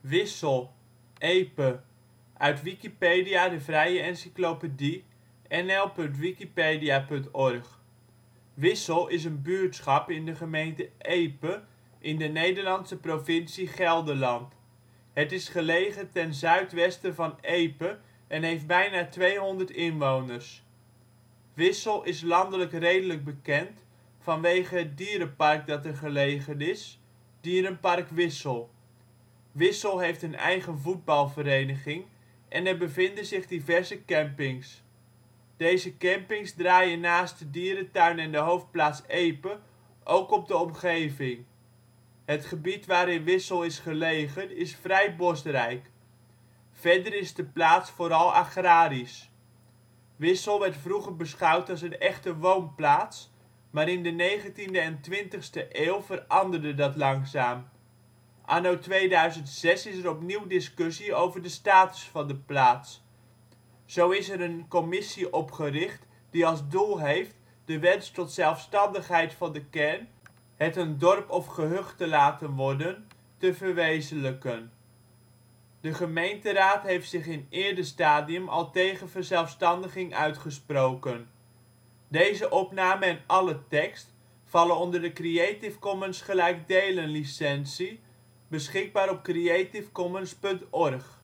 Wissel, Epe, uit Wikipedia, de vrije encyclopedie. nl.wikipedia.org. Wissel is een buurtschap in de gemeente Epe, in de Nederlandse provincie Gelderland. Het is gelegen ten zuidwesten van Epe en heeft bijna 200 inwoners. Wissel is landelijk redelijk bekend vanwege het dierenpark dat er gelegen is, Dierenpark Wissel. Wissel heeft een eigen voetbalvereniging en er bevinden zich diverse campings. Deze campings draaien naast de dierentuin en de hoofdplaats Epe ook op de omgeving. Het gebied waarin Wissel is gelegen is vrij bosrijk. Verder is de plaats vooral agrarisch. Wissel werd vroeger beschouwd als een echte woonplaats, maar in de 19e en 20e eeuw veranderde dat langzaam. Anno 2006 is er opnieuw discussie over de status van de plaats. Zo is er een commissie opgericht die als doel heeft de wens tot zelfstandigheid van de kern, het een dorp of gehucht te laten worden, te verwezenlijken. De gemeenteraad heeft zich in eerder stadium al tegen verzelfstandiging uitgesproken. Deze opname en alle tekst vallen onder de Creative Commons gelijkdelen licentie, beschikbaar op creativecommons.org